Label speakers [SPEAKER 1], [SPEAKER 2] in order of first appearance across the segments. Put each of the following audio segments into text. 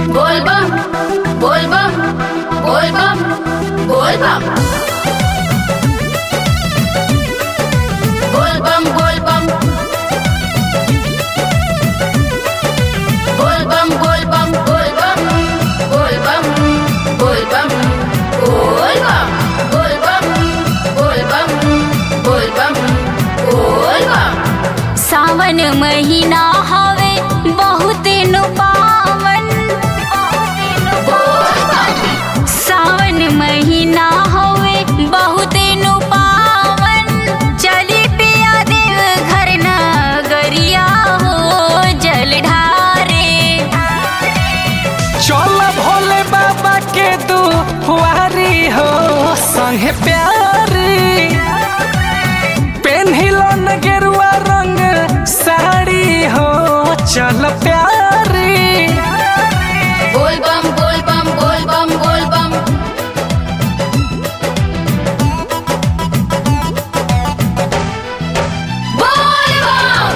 [SPEAKER 1] बोलबम बोलबम बोलबम बोलबम बोलबम बोलबम बोलबम बोलबम बोलबम बोलबम बोलबम बोलबम बोलबम बोलबम बोलबम।
[SPEAKER 2] सावन महीना हवे बहुत नु पावन, सावन महीना हवे बहुत नु पावन। चली पिया देव घर नगरिया हो जल ढारे।
[SPEAKER 3] चल भोले बाबा के दुआरी हो संगे प्यारी। पेन्हिलो न गेरुआ रंग साड़ी हो चल प्यारी।
[SPEAKER 1] बोलबम बोलबम बोलबम बोलबम बोलबम।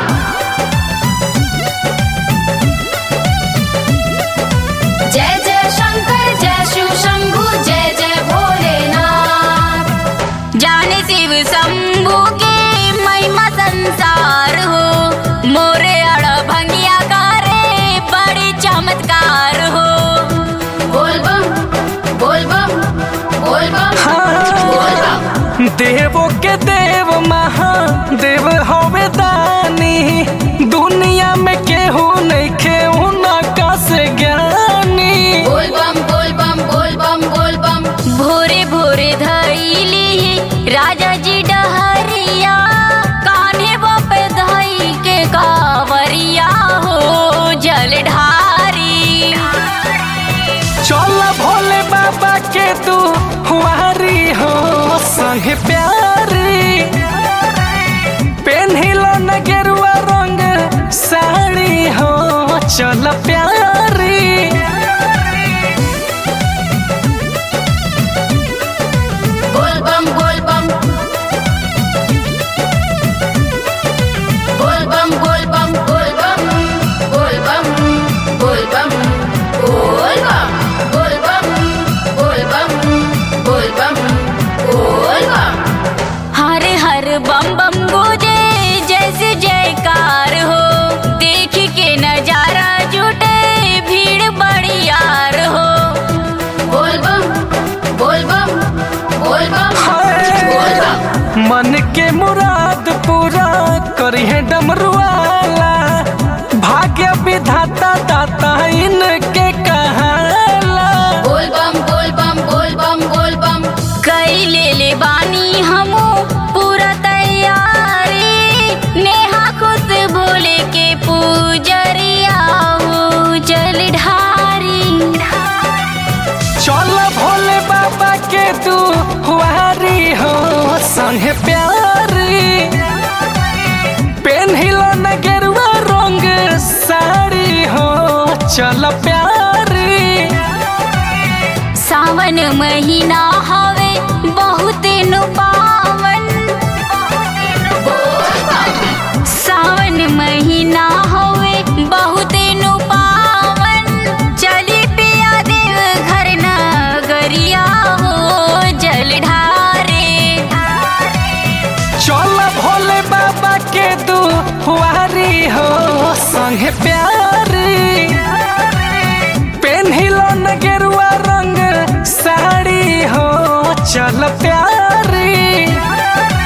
[SPEAKER 1] जय जय शंकर जय शिव शंभु जय जय भोलेनाथ।
[SPEAKER 2] जाने शिव शंभु के महिमा संसार हो, मोरे अड़ भंगिया करे बड़ी चमत्कार हो।
[SPEAKER 1] बोलबम बोलबम बोलबम बोलबम।
[SPEAKER 3] देवो के देव महादेव हवे दानी। दुनिया में केहू नइखे उनका से ज्ञानी।
[SPEAKER 1] बोलबम बोलबम बोलबम बोलबम।
[SPEAKER 2] भोरे भोरे धैली राजा जी डहरिया, कान्हे पे धई के कावरिया हो जल ढारी।
[SPEAKER 3] चल भोले बाबा के दुआरी हो संगे प्यारी। पेन्हिलो न गेरुआ रंग साड़ी हो चल प्यारी।
[SPEAKER 1] बोलबम बोलबम बोलबम बोलबम बोलबम बोलबम बोलबम बोलबम बोलबम बोलबम बोलबम बोलबम।
[SPEAKER 2] हर हर बम बम गूंजे जैसे जयकार हो, देख के नजारा जुटे भीड़ बड़ी यार हो।
[SPEAKER 1] बोलबम बोलबम बोलबम बोलबम।
[SPEAKER 3] मन के मुराद पूरा करिहे डमरुआला। भाग्य विधाता दाता इनके कहाला।
[SPEAKER 1] बोलबम बोलबम बोलबम बोलबम।
[SPEAKER 2] कैले ले बानी हमू पूरा तैयारी, नेहा खुद भोले के पूजरिया हो जल ढारी।
[SPEAKER 3] चल भोले बाबा के दुआरी हो संगे प्यारी। पेन्हिलो न गेरुआ रंग साड़ी हो चल प्यारी।
[SPEAKER 2] सावन महीना हवे बहुत नु पावन, सावन महीना हवे बहुत नु पावन। चली पिया देव घर नगरिया हो जल ढारे।
[SPEAKER 3] चल भोले बाबा के दुआरी हो संगे प्यारी। पेन्हिलो न गेरुआ रंग साड़ी हो चल प्यारी।